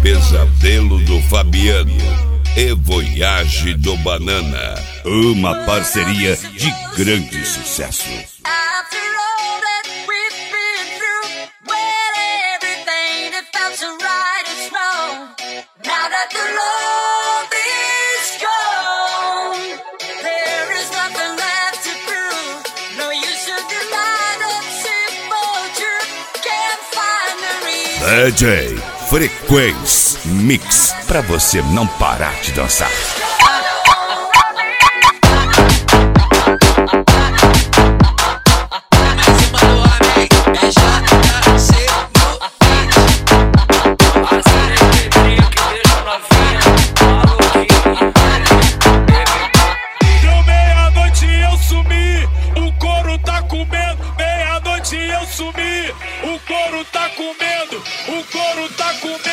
Pesadelo do Fabiano e Voyage do Banana. Uma parceria de grande sucesso. DJ Frequência Mix, pra você não parar de dançar. Deu meia-noite eu sumi, o couro tá comendo. Meia-noite eu sumi, o couro tá comendo. O couro tá comendo.